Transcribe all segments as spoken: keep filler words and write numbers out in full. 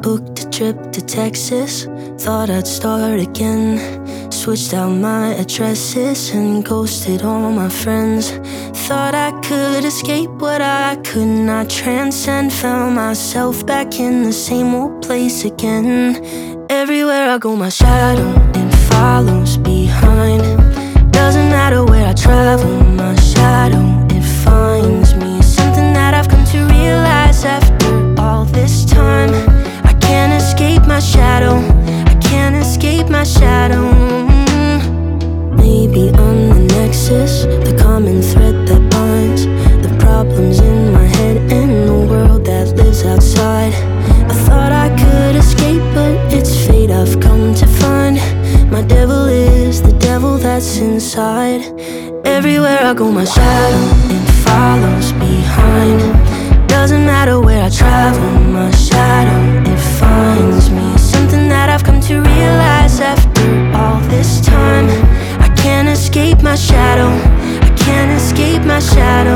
Booked a trip to Texas, thought I'd start again. Switched out my addresses and ghosted all my friends. Thought I could escape what I could not transcend. Found myself back in the same old place again. Everywhere I go, my shadow, it follows behind. Doesn't matter where I travel, my shadow, it finds me. Something that I've come to realize after all this time. I can't escape my shadow, I can't escape my shadow. Maybe I'm the nexus, the common thread that binds the problems in my head and the world that lives outside. I thought I could escape, but it's fate I've come to find. My devil is the devil that's inside. Everywhere I go, my shadow, it follows behind. Doesn't matter where I travel, my shadow, it finds me. Something that I've come to realize after all this time. I can't escape my shadow, I can't escape my shadow.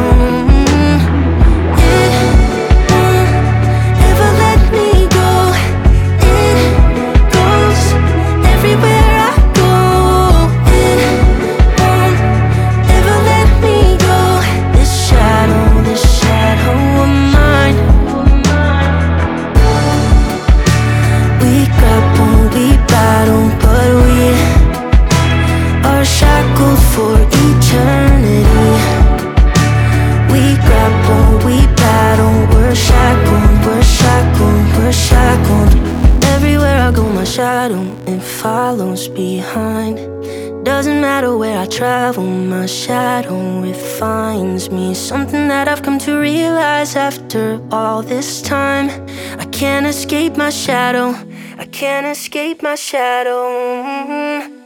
It won't ever let me go. It goes everywhere I go. It won't ever let me go. This shadow, this shadow of mine. We grapple, we battle, but we are shackled for eternity. We grapple, we battle, we're shackled, we're shackled, we're shackled. Everywhere I go, my shadow, it follows behind. Doesn't matter where I travel, my shadow, it finds me. Something that I've come to realize after all this time. I can't escape my shadow, I can't escape my shadow.